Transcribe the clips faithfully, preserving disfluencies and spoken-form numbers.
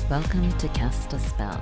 Welcome to Cast a Spell.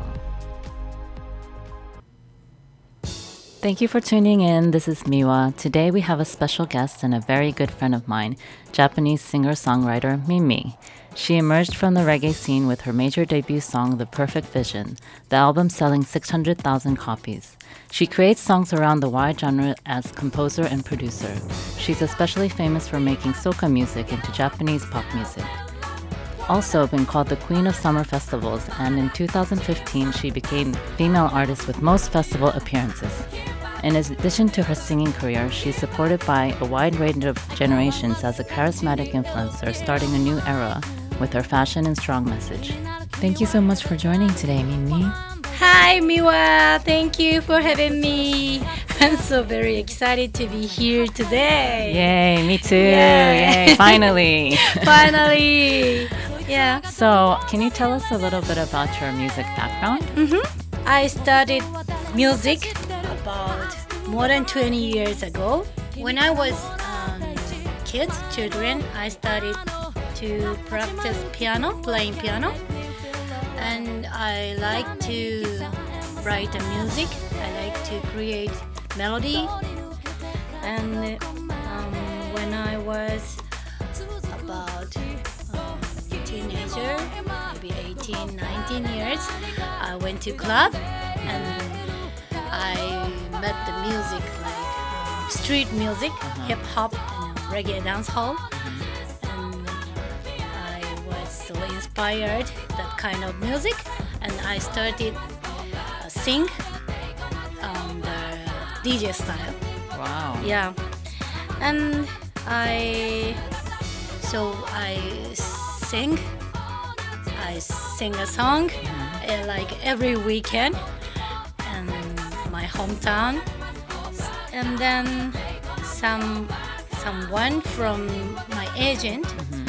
Thank you for tuning in. This is Miwa. Today we have a special guest and a very good friend of mine, Japanese singer-songwriter Mimi. She emerged from the reggae scene with her major debut song, The Perfect Vision, the album selling six hundred thousand copies. She creates songs around the wide genre as composer and producer. She's especially famous for making soca music into Japanese pop music. Also been called the Queen of Summer Festivals, and in two thousand fifteen she became female artist with most festival appearances. In addition to her singing career, she's supported by a wide range of generations as a charismatic influencer, starting a new era with her fashion and strong message. Thank you so much for joining today, Mimi. Hi, Miwa. Thank you for having me. I'm so very excited to be here today. Yay, me too. Yay, Yay finally. Finally. Yeah. So, can you tell us a little bit about your music background? Mm-hmm. I started music about more than twenty years ago. When I was um, kids, children, I started to practice piano, playing piano. And I like to write the music. I like to create melody. And um, when I was about um, teenager, maybe eighteen, nineteen years, I went to club and I met the music like um, street music, uh-huh. hip hop, and reggae dance hall. And I was so inspired that kind of music, and I started uh, sing um, the D J style. Wow. Yeah, and I so I sing. I sing a song mm-hmm. uh, like every weekend in my hometown, and then some someone from my agent. Mm-hmm.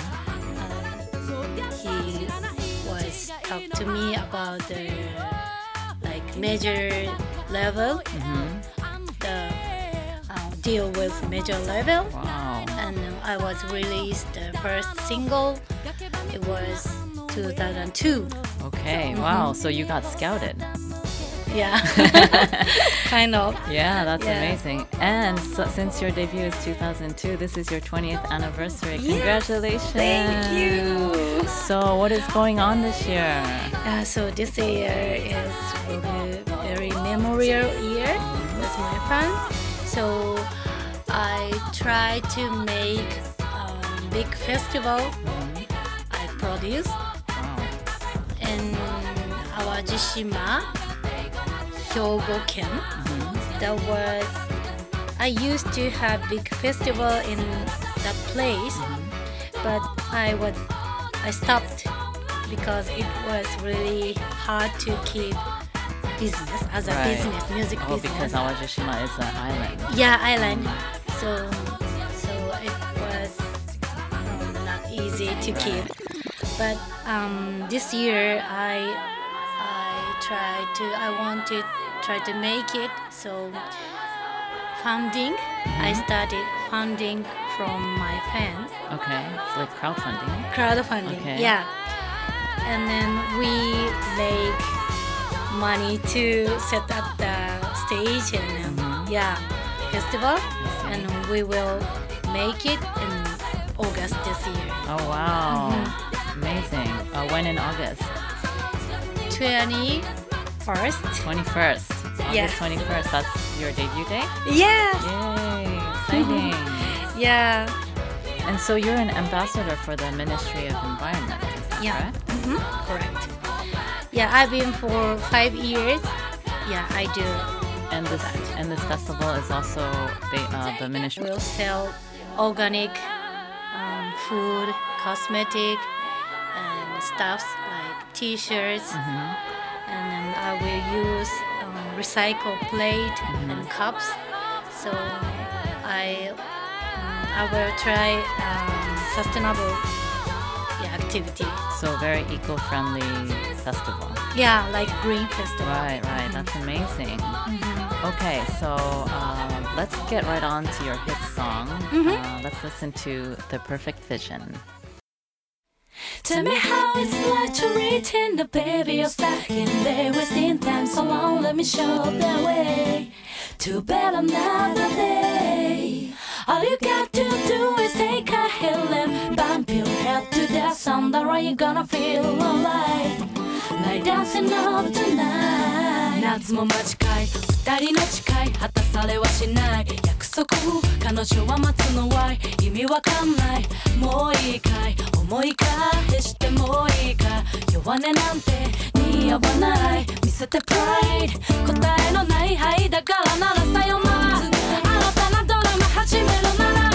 He was talk to me about the like major level, mm-hmm. the uh, deal with major level. Wow. And I was released the first single. It was two thousand two. Okay. Mm-hmm. Wow. So you got scouted. Yeah. Kind of. Yeah, that's yeah. amazing. And so, since your debut is two thousand two, this is your twentieth anniversary. Yeah. Congratulations. Thank you. So what is going on this year? Uh, so this year is a very memorial year with my friend. So I try to make a big festival. Mm-hmm. I produce wow. in Awajishima, Hyogo Ken. Mm-hmm. That was I used to have big festival in that place, mm-hmm. but I was I stopped because it was really hard to keep business as a right. business, music oh, business. Because Awajishima is an island. Yeah, island. So so it was um, not easy to right. keep. But um, this year I I tried to I wanted try to make it. So funding, mm-hmm. I started funding from my fans. Okay, it's like crowdfunding. Crowdfunding, okay. yeah. And then we make money to set up the stage and mm-hmm. yeah, festival. And we will make it in August this year. Oh wow, mm-hmm. amazing. Uh, when in August? twenty-first. twenty-first. August yeah. twenty-first, that's your debut day? Yes. Yay, exciting. Yeah. And so you're an ambassador for the Ministry of Environment, is that yeah. correct? Mm-hmm. Correct. Yeah, I've been for five years. Yeah, I do. And this that. and this festival is also the, uh, the Ministry. We'll sell organic um, food, cosmetic, and stuffs like T-shirts. Mm-hmm. And then I will use um, recycled plate mm-hmm. and cups. So I um, I will try um, sustainable yeah, activity. So very eco-friendly festival. Yeah, like green festival. Right, right. Mm-hmm. That's amazing. Mm-hmm. Okay, so um, let's get right on to your hit song. Mm-hmm. Uh, let's listen to The Perfect Vision. Tell me how it's like to retain the baby you're stuck in there wasting time so long. Let me show the way to better another day. All you got to do is take a hill and bump your head to the sun. The right you're gonna feel alright, like dancing up tonight. 夏も間近い二人の誓い果たされはしない約束彼女は待つのは意味わかんないもういいかい思い返してもういいか弱音なんて似合わない見せてプライド答えのないはいだからならさよなら新たなドラマ始めるなら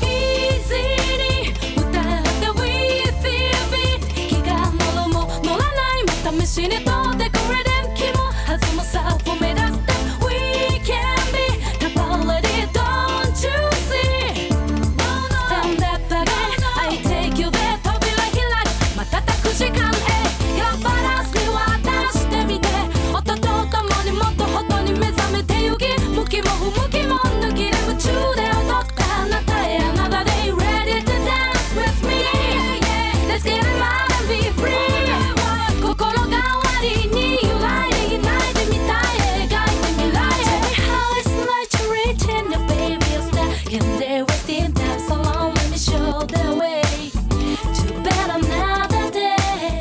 Easy に歌って We feel it 気が乗るも乗らない見た試しにとってくれ電気も弾むさを目指して We can be the quality don't you see Stand up again I take you there 扉開く瞬く時間へやバランスに渡してみて音とともにもっとほどに目覚めてゆき向きも不向きも抜きで夢中で踊ったあなたへ Another day ready to dance with me Let's get it wild and be free 心変わりに揺らいでいないでみたい描いて未来へ Tell me how it's like to reach in your baby you're stuck in there wasting time so long let me show the way to better another day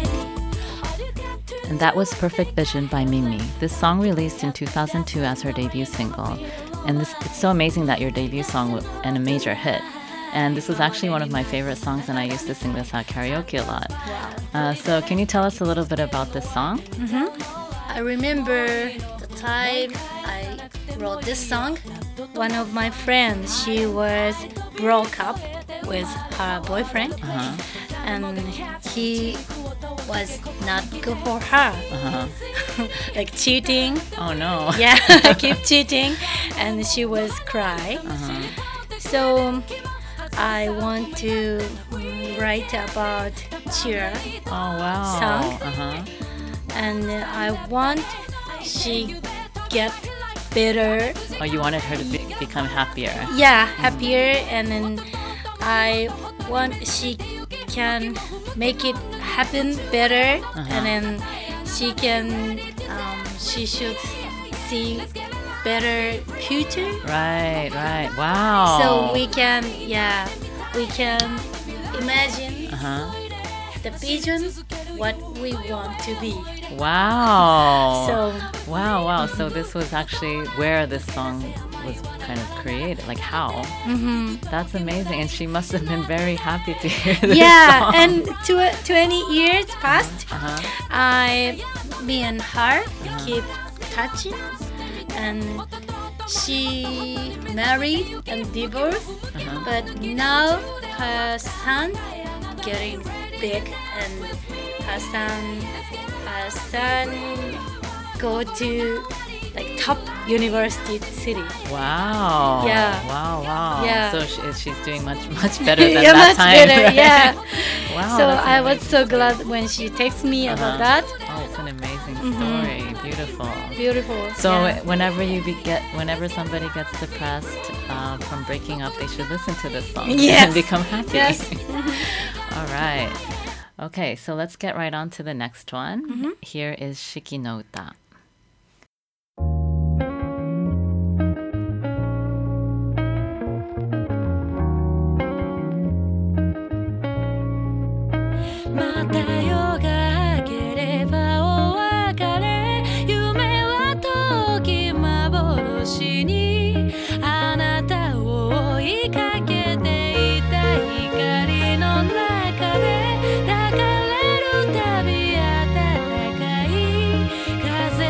And that was Perfect Vision by Mimi. This song released in two thousand two as her debut single. And this, it's so amazing that your debut song was and a major hit. And this was actually one of my favorite songs, and I used to sing this at karaoke a lot. Wow. Uh, so can you tell us a little bit about this song? Mm-hmm. I remember the time I wrote this song. One of my friends, she was broke up with her boyfriend, Uh-huh. and he was not good for her. Uh-huh. Like cheating. Oh no. Yeah, keep cheating, and she was cry. Uh-huh. So I want to mm, write about cheer, Oh wow. Song. Uh-huh. and I want she get better. Oh, you wanted her to be, become happier. Yeah, happier, and then I want she can make it happen better, Uh-huh. and then she can um, she should see better future. Right, right. Wow. So we can, yeah, we can imagine Uh-huh. the vision, what we want to be. Wow. So, Wow, wow. So this was actually where this song was kind of created. Like how? hmm That's amazing. And she must have been very happy to hear this yeah, song. and tw- twenty years passed. Uh-huh. I, me and her keep touching, and she married and divorced. Uh-huh. But now her son getting big, and her son, her son go to like top university city. Wow. Yeah. Wow, wow. Yeah. So she, she's doing much, much better than Yeah, that much time. better, right? yeah. Wow. So that's I was amazing. so glad when she texted me Uh-huh. about that. Oh, it's an amazing Mhm. story. Beautiful. Beautiful. So yeah. whenever you be get, whenever somebody gets depressed uh, from breaking up, they should listen to this song Yes. and become happy. Yes. All right. Okay, so let's get right on to the next one. Mhm. Here is Shiki no Uta. また夜が明ければお別れ夢は遠き幻にあなたを追いかけていた光の中で抱かれるたび暖かい風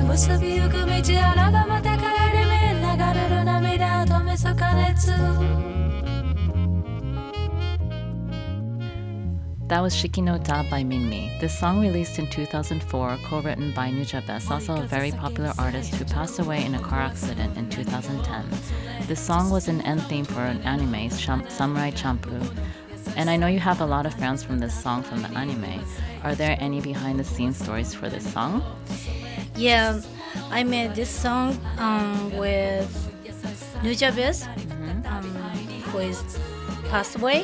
結びゆく道あらばまた帰り目流れる涙を止めそ加熱 That was Shiki no Ta by Minmi. This song released in two thousand four, co-written by Nujabes, also a very popular artist who passed away in a car accident in two thousand ten. This song was an end theme for an anime, Sham- Samurai Champloo. And I know you have a lot of fans from this song from the anime. Are there any behind-the-scenes stories for this song? Yeah, I made this song um, with Nujabes, Mm-hmm. um, who is passed away.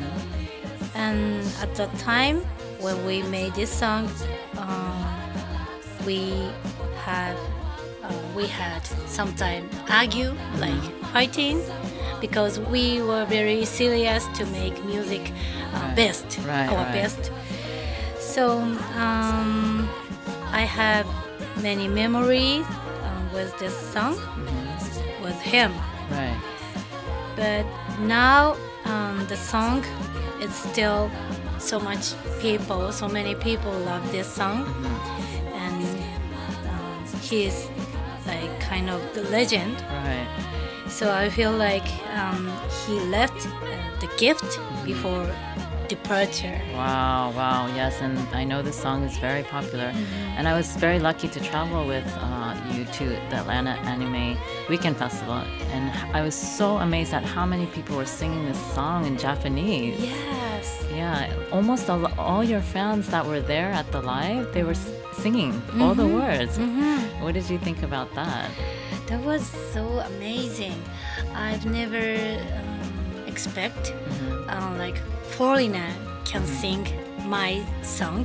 And at the time when we made this song, um, we had uh, we had sometime argue, like fighting, because we were very serious to make music uh, Right. best, Right, our right. best. So um, I have many memories um, with this song with him. Right. But now um, the song is still so much people, so many people love this song, and um, he is like kind of the legend. Right. So I feel like um, he left uh, the gift before departure. Wow, wow, yes, and I know this song is very popular. And I was very lucky to travel with uh, you to the Atlanta Anime Weekend Festival, and I was so amazed at how many people were singing this song in Japanese. Yes. Yeah, almost all, all your fans that were there at the live, they were s- singing all the words. What did you think about that? That was so amazing. I've never um, expect uh, like foreigner can sing my song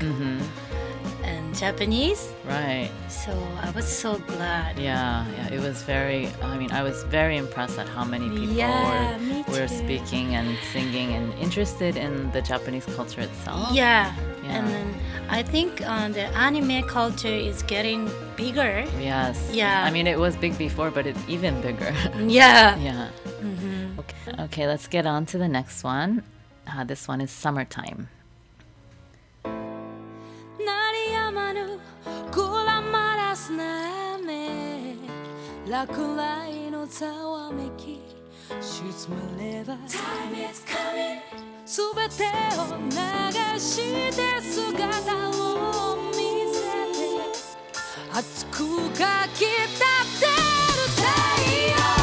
in Japanese. Right. So I was so glad. Yeah, yeah, it was very, I mean, I was very impressed at how many people Yeah, me were, were too. speaking and singing and interested in the Japanese culture itself. Yeah. Yeah. And then I think uh, the anime culture is getting bigger. Yes. Yeah. I mean, it was big before, but it's even bigger. Yeah. Yeah. Okay. Okay, let's get on to the next one. Uh, this one is Summertime. 鳴りやまぬグラマラスな雨落雷のざわめき沈めればすべてを流して姿を見せて熱くかき立てる太陽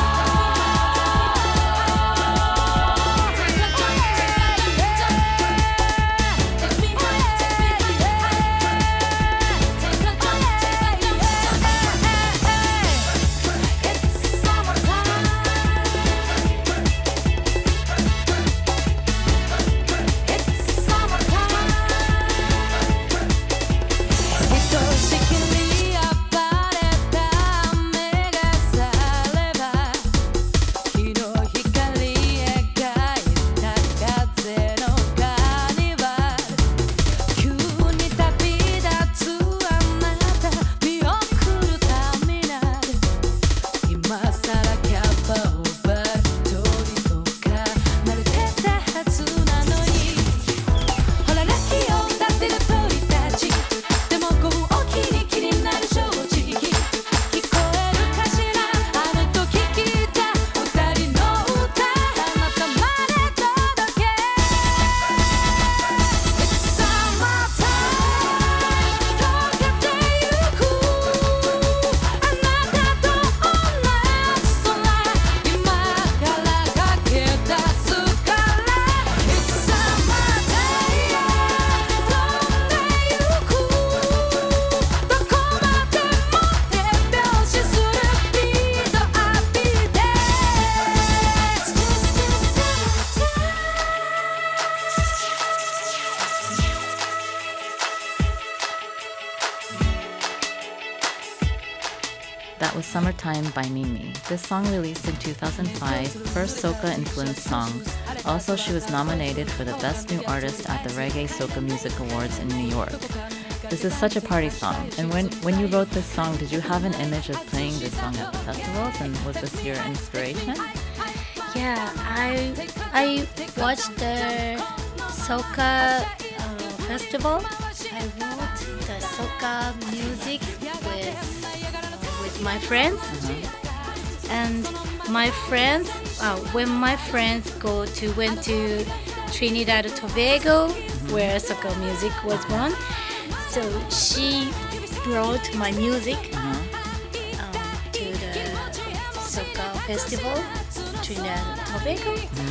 That was Summertime by Mimi. This song released in two thousand five, first soca-influenced song. Also, she was nominated for the Best New Artist at the Reggae Soca Music Awards in New York. This is such a party song. And when, when you wrote this song, did you have an image of playing this song at the festivals? And was this your inspiration? Yeah, I I watched the soca uh, festival. I wrote the soca music with my friends. And my friends, uh, when my friends go to went to Trinidad and Tobago, where soca music was born, so she brought my music um, to the soca festival, Trinidad and Tobago,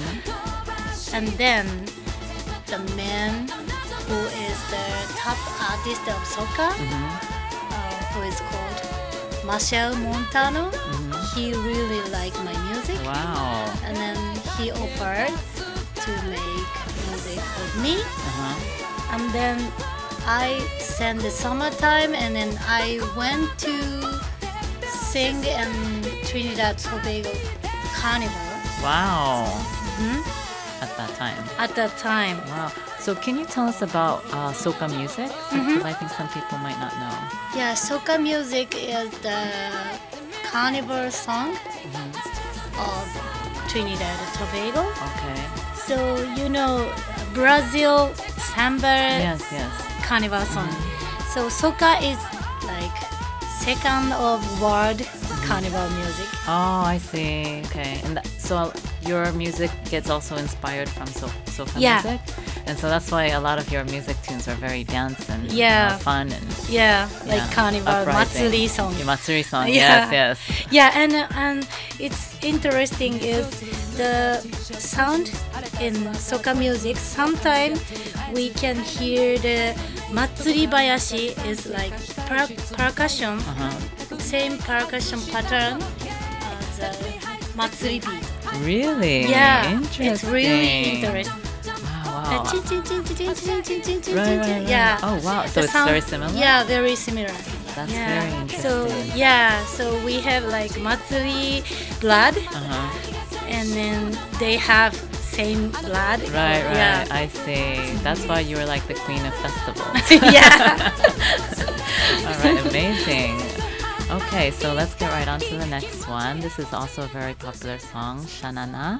and then the man who is the top artist of soca, uh, who is called Marcel Montano. He really liked my music. Wow. And then he offered to make music with me. Uh-huh. And then I sent the summertime, and then I went to sing in Trinidad Tobago Carnival. Wow. Mhm. At that time. At that time. Wow. So can you tell us about uh, soca music? Because I think some people might not know. Yeah, soca music is the carnival song of Trinidad and Tobago. Okay. So you know Brazil samba Yes, yes. carnival song. So soca is like second of world carnival music. Oh, I see. Okay. And that, so your music gets also inspired from so- soca Yeah. music? And so that's why a lot of your music tunes are very dance and Yeah. uh, fun and Yeah, like yeah, carnival uprising. matsuri song. Your matsuri song. Yeah. Yes, yes. Yeah, and and it's interesting is the sound in soca music. Sometimes we can hear the matsuri bayashi is like per- percussion, Uh-huh. same percussion pattern as a matsuri beat. Really? Yeah, Interesting. it's really interesting. Wow, wow. Chin, chin, chin, chin, chin, chin, chin, chin, chin, Right, chin, right, chin. right. Yeah. Oh, wow. So The it's sound- very similar? Yeah, very similar. That's yeah. very So interesting. yeah, so we have like matsuri blood, Uh-huh. and then they have same blood. Right, right. Yeah. I see. That's why you were like the queen of festivals. Yeah. All right, amazing. Okay, so let's get right on to the next one. This is also a very popular song, Shanana.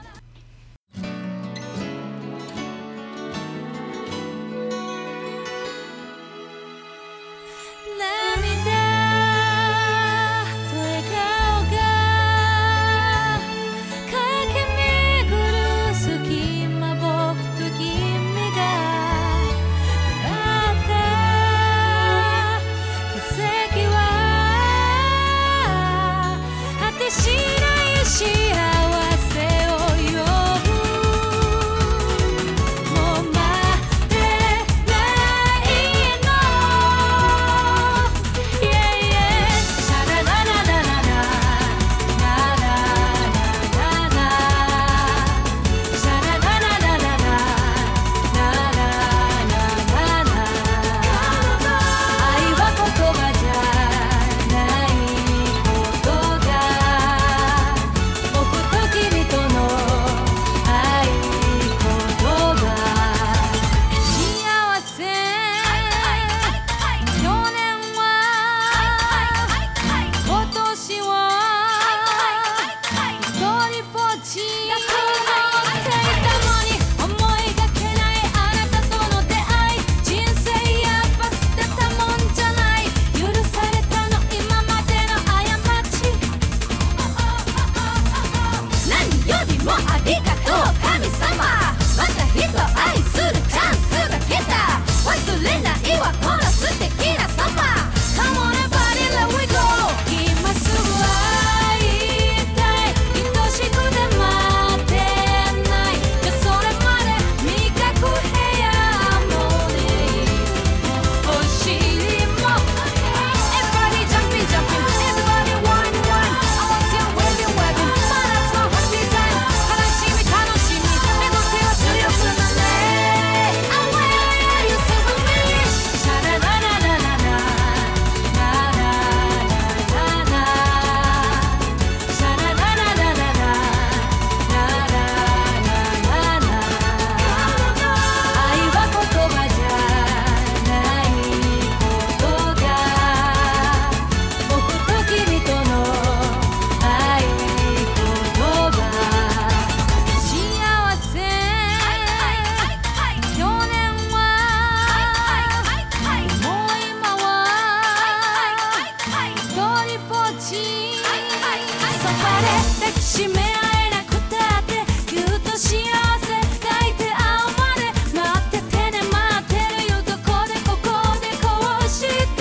そばで抱きしめ合えなくたってぎゅっと幸せ抱いて会うまで待っててね待ってるよどこでここでこうして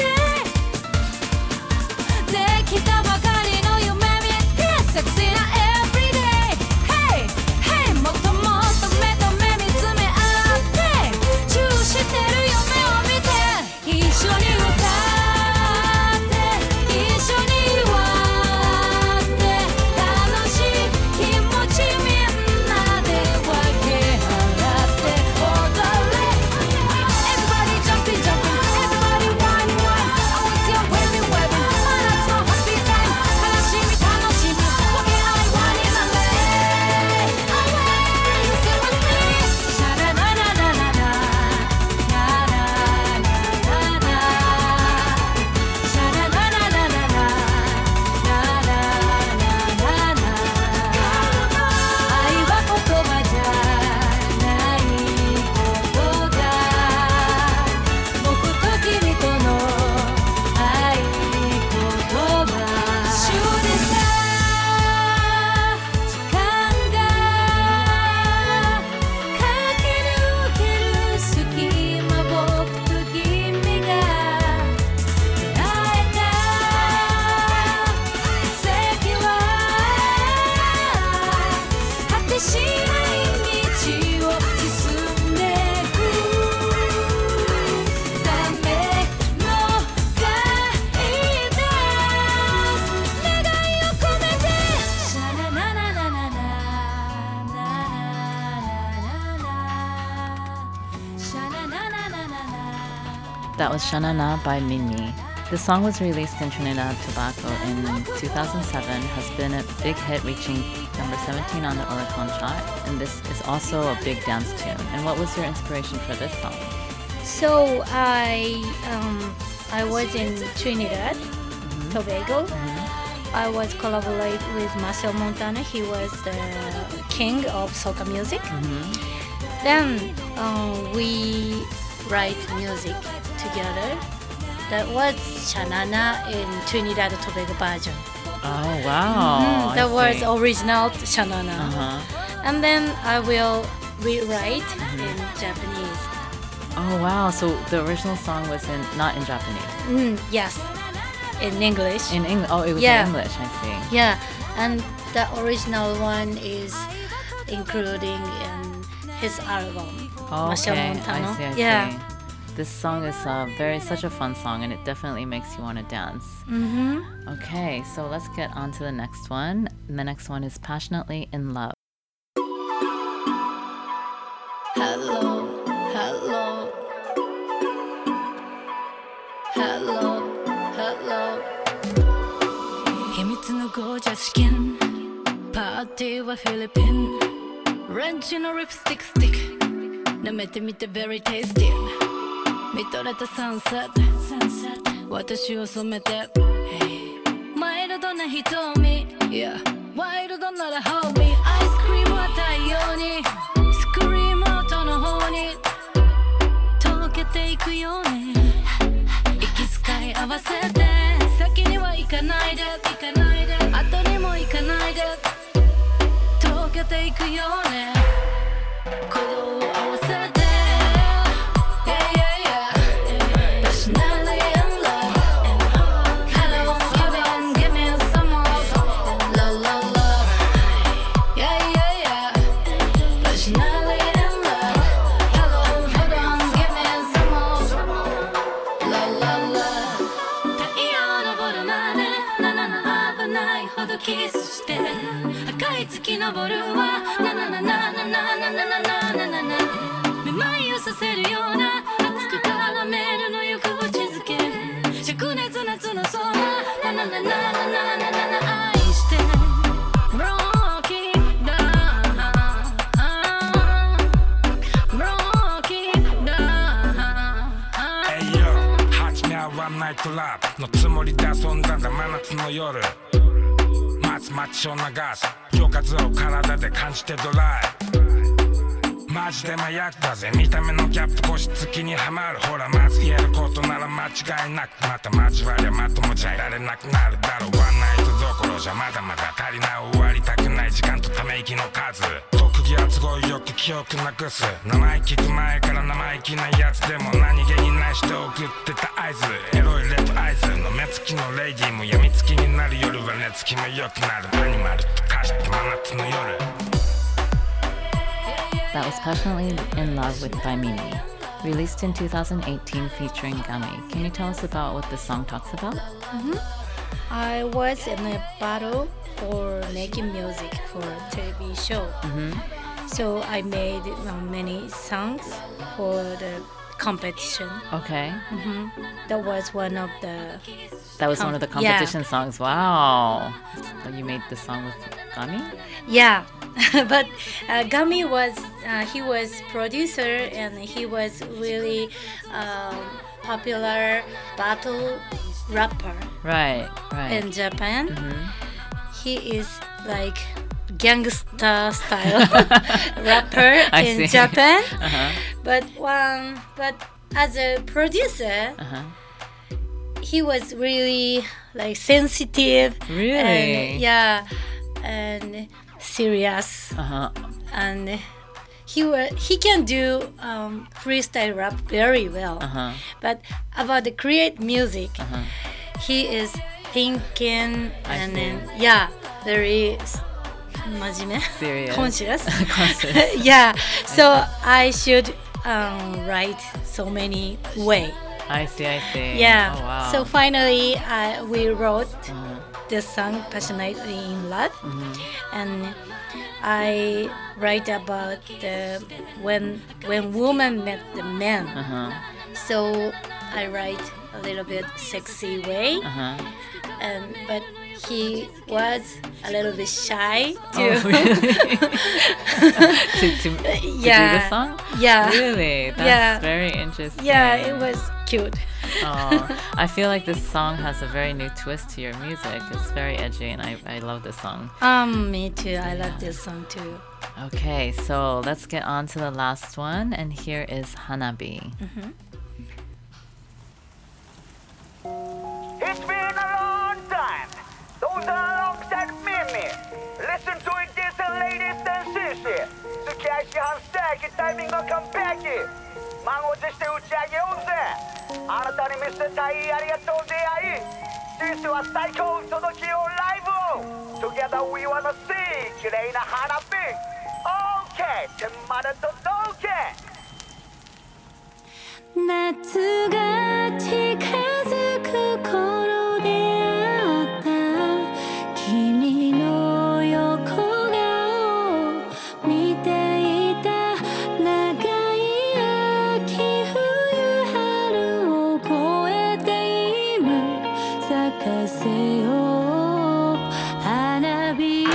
できたばかりの夢見てセクシーな Everyday Hey Hey もっともっと目と目見つめ合ってチューしてる夢を見て一緒に歌って一緒に笑って楽しい気持ちみんなで分け合って踊れ Everybody jumping jumping Everybody wine wine I want to see you waving waving 真夏のハッピータイム悲しみ楽しみ分け合い輪になれ Away you say with me シャラララララララララララシャララララララララララララ愛は言葉じゃないことが僕と君との愛言葉シューでさ時間が駆け抜ける隙間僕と君が出会えた奇跡は果てしない道を進んでくためのがいいです願いを込めてシャラララララララララシャララララララ That was Shanana by Mimi. The song was released in Trinidad and Tobago in two thousand seven, has been a big hit, reaching number seventeen on the Oricon chart, and this is also a big dance tune. And what was your inspiration for this song? So I um, I was in Trinidad, Tobago. I was collaborate with Marcel Montana. He was the king of soca music. Then um, we write music together. That was Shanana in Trinidad and Tobago version. Oh, wow. I That was see. original Shanana. Uh-huh. And then I will rewrite in Japanese. Oh, wow. So the original song was in not in Japanese. Mm, yes, in English. In English. Oh, it was Yeah. in English, I see. Yeah, and the original one is including in his album. Oh, Marcel okay. Montano. I see, I Yeah. see. This song is uh, very such a fun song, and it definitely makes you want to dance. Mm-hmm. Okay, so let's get on to the next one. And the next one is Passionately in Love. Hello, hello, hello, hello 秘密のゴージャスチキンパーティーはフィリピンレンチのリップスティックスティック舐めてみて very tasty 見とれたサンセット私を染めて マイルドな瞳 Yeah ワイルドなら hold me アイスクリームは太陽にスクリーム音の方に溶けていくよね息遣い合わせて先には行かないで行かないで後にも行かないで溶けていくよね鼓動を合わせて Yeah yeah yeah Passionately in love Hello come on give me some more Love love love Yeah yeah yeah Passionately in love Hello hold on give me some more Love love love 太陽昇るまでななな危ないほどキスして赤い月昇るわななななななななななななめまいをさせるような熱く絡めるのよく落ち着け灼熱夏の空なななななななな愛して Rocky down Rocky down Hey yo 初めはワンナイトラブのつもりで遊んだんだ真夏の夜待つ街を流す夜風を体で感じてドライマジで麻薬だぜ見た目のギャップ腰つきにはまるほらまず言えることなら間違いなくまた交わりゃまともじゃいられなくなるだろうワンナイトどころじゃまだまだ足りない終わりたくない時間とため息の数特技は都合よく記憶なくす名前聞く前から生意気なやつでも何気にない人を送ってた合図エロいレッドアイズの目つきのレイディーも病みつきになる夜は寝つきも良くなるアニマルと化して真夏の夜 That was Passionately in Love with by Mimi, released in two thousand eighteen featuring Gummy. Can you tell us about what this song talks about? Mm-hmm. I was in a battle for making music for a T V show. Mm-hmm. So I made uh, many songs for the competition. Okay. Mm-hmm. That was one of the... That was com- one of the competition yeah. songs. Wow. So you made the song with Gummy? Yeah. But uh, Gummy was, uh, he was producer and he was really um, popular battle rapper Right, right. in Japan. Mm-hmm. He is like gangster style rapper I in see. Japan. Uh-huh. But um, but as a producer, Uh-huh. he was really like sensitive. Really? And, yeah, and serious. Uh-huh. And he were, he can do um, freestyle rap very well. Uh-huh. But about the create music, Uh-huh. he is thinking I and see. then yeah, very s- 真面目 Serious. conscious. Conscious. Yeah, so I should um, write so many way. I see, I see. Yeah. Oh, wow. So finally, uh, we wrote Uh-huh. this song "Passionately in Love," Mhm. and I write about the when when woman met the man. Uh-huh. So I write a little bit sexy way, Uh-huh. and but he was a little bit shy to Oh, really? to, to, to Yeah. do the song? yeah Really? That's Yeah. very interesting. yeah it was cute. Oh, I feel like this song has a very new twist to your music. It's very edgy, and I, I love this song. Um, me too. I love this song too. Okay, so let's get on to the last one, and here is Hanabi. It's been a long time. Those are alongside Mimi. Listen to it, this and ladies and sissy. 付き合いし半世紀タイミングが完璧。満を持して打ち上げようぜ。あなたに見せたいありがとう出会い。実は最高届きよライブを。Together we wanna see 綺麗な花火。OK 天まで届け。 夏が近づく頃出会った君の横顔見ていた長い秋冬春を越えて今咲かせよう花火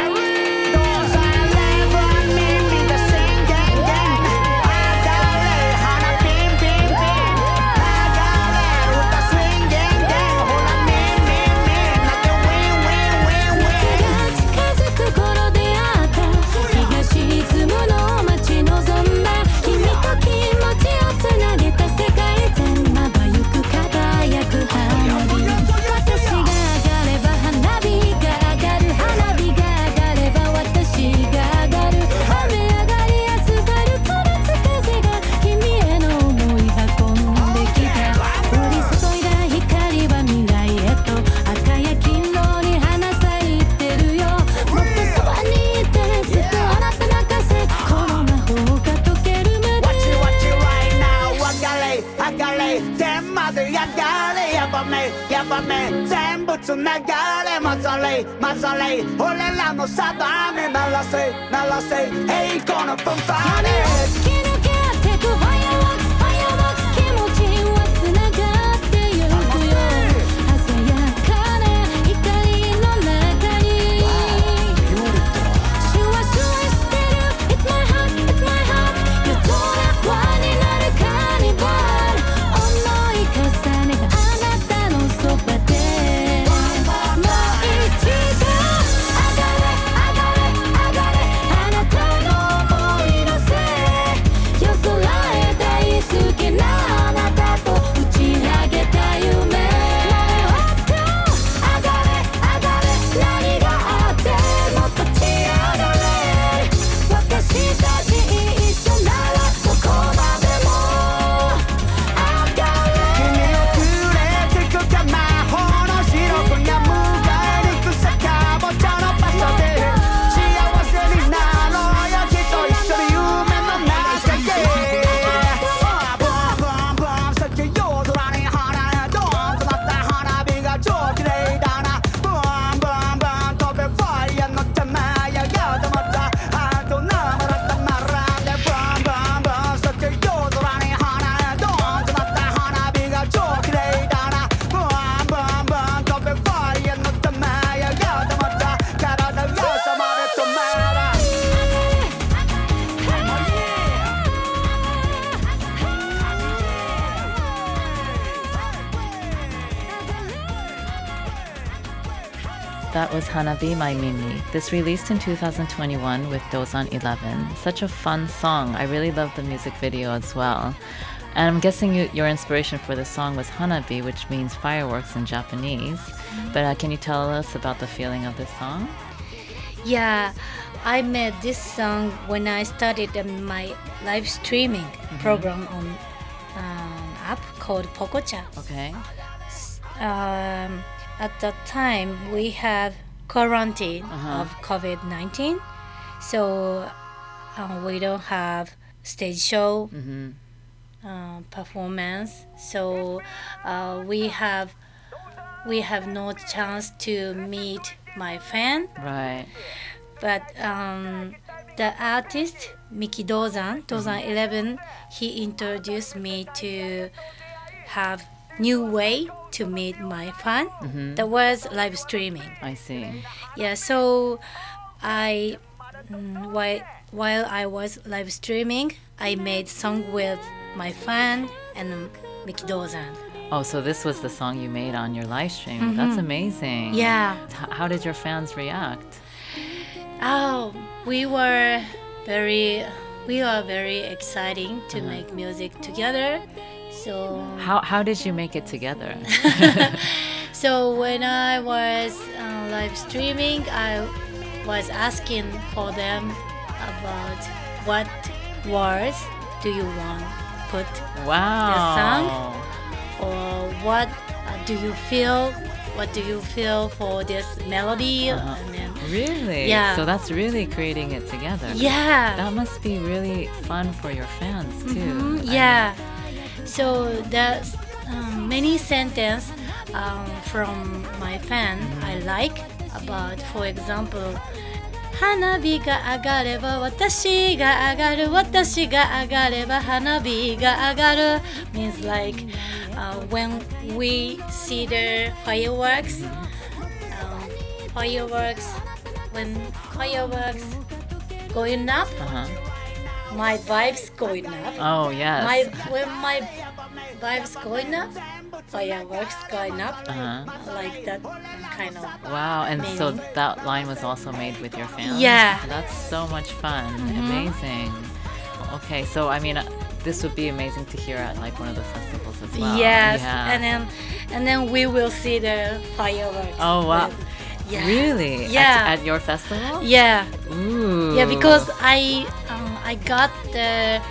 全部つながれ混ざれ混ざれ俺らの定め鳴らせ鳴らせ栄光のファンファーレ突き抜けてく Fireworks Fireworks 気持ちはつながってゆくよ鮮やかな光の中にシュワシュワしてる It's my heart, it's my heart 夜空輪になるカーニバル思い重ねたあなたのそばでもう一度上がれ上がれ上がれあなたの想い乗せ that was Hanabi by Mimi. This released in two thousand twenty-one with Dozan eleven. Such a fun song. I really love the music video as well. And I'm guessing you, your inspiration for the song was Hanabi, which means fireworks in Japanese. Mm-hmm. But uh, can you tell us about the feeling of this song? Yeah, I made this song when I started um, my live streaming mm-hmm. program on an app called Pococha. Okay. Um, at that time, we have quarantine uh-huh. of covid nineteen, so uh, we don't have stage show. Mm-hmm. Uh, performance, so uh, we have we have no chance to meet my fan. Right. But um, the artist Miki Dozan, Dozan eleven, he introduced me to have new way to meet my fan. Mm-hmm. That was live streaming. I see. Yeah. So I mm, while while I was live streaming, I made song with my fan and Miki Dozan. Oh, so this was the song you made on your live stream. Mm-hmm. That's amazing. Yeah. H- how did your fans react? Oh, we were very, we are very exciting to uh-huh. make music together. So how how did you make it together? So when I was uh, live streaming, I was asking for them about what words do you want put wow. the song, or what uh, do you feel? What do you feel for this melody? Uh-huh. And then, really? Yeah. So that's really creating it together. Yeah. That must be really fun for your fans too. Mm-hmm. Yeah. So there's um, many sentences um, from my fan mm-hmm. I like about, for example, 花火が上がれば私が上がる私が上がれば花火が上がる means like uh, when we see the fireworks um, fireworks when fireworks going up uh-huh. my vibes going up. Oh yes. My when my vibes going up, fireworks going up, uh-huh. like that kind of. Wow, and meaning. so that line was also made with your fans? Yeah. That's so much fun. Mm-hmm. Amazing. Okay, so I mean, uh, this would be amazing to hear at like one of the festivals as well. Yes, yeah. and then and then we will see the fireworks. Oh wow. With, yeah. Really? Yeah. At, at your festival? Yeah. Ooh. Yeah, because I um, I got the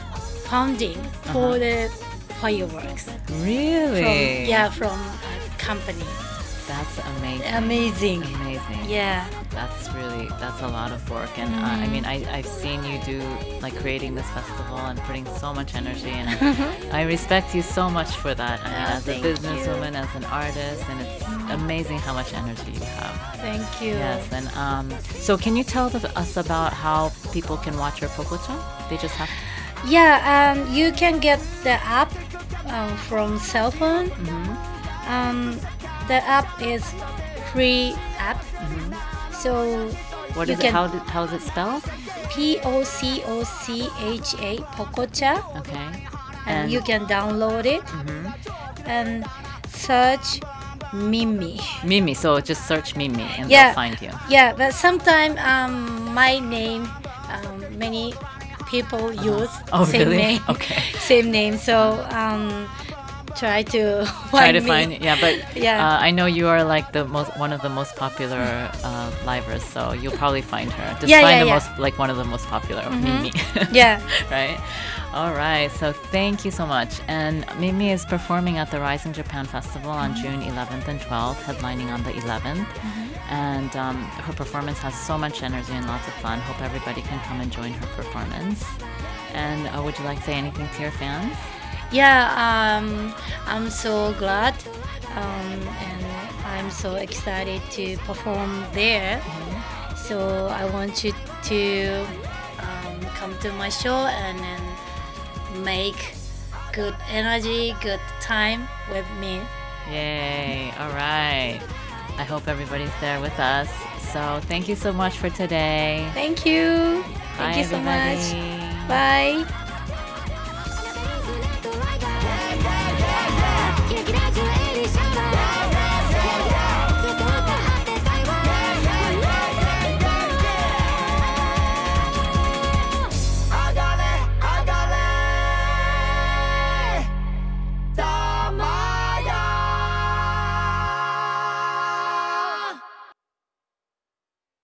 funding for uh-huh. the fireworks. Really? From, yeah, from a company. That's amazing. Amazing. Amazing. Yeah. That's really, that's a lot of work. And mm. uh, I mean, I, I've seen you do, like, creating this festival and putting so much energy. And I, I respect you so much for that. I mean, oh, as a businesswoman, you. as an artist, and it's mm. amazing how much energy you have. Thank you. Yes. And um, so can you tell the, us about how people can watch your Pococha? They just have to? Yeah, um, you can get the app um, from cell phone. Mm-hmm. Um, the app is free app. Mm-hmm. So what is it? How, did, how is it spelled? P O C O C H A, Pococha. Okay. And, and you can download it mm-hmm. and search Mimi. Mimi. So just search Mimi and yeah. they'll find you. Yeah, but sometimes um, my name, um, many people uh-huh. use oh, same really? name. Okay. Same name. So um, try to find try to me. find yeah but yeah. uh, I know you are like the most one of the most popular uh, livers, so you'll probably find her. Just yeah, find yeah, the yeah. most like one of the most popular mm-hmm. Mimi. Yeah. Right. All right. So thank you so much. And Mimi is performing at the Rising Japan Festival on mm-hmm. June eleventh and twelfth, headlining on the eleventh. Mm-hmm. And um, her performance has so much energy and lots of fun. Hope everybody can come and join her performance. And uh, would you like to say anything to your fans? Yeah, um, I'm so glad um, and I'm so excited to perform there. Mm-hmm. So I want you to um, come to my show and then make good energy, good time with me. Yay, all right. I hope everybody's there with us. So thank you so much for today. Thank you. Bye, Thank you so everybody. much. Bye.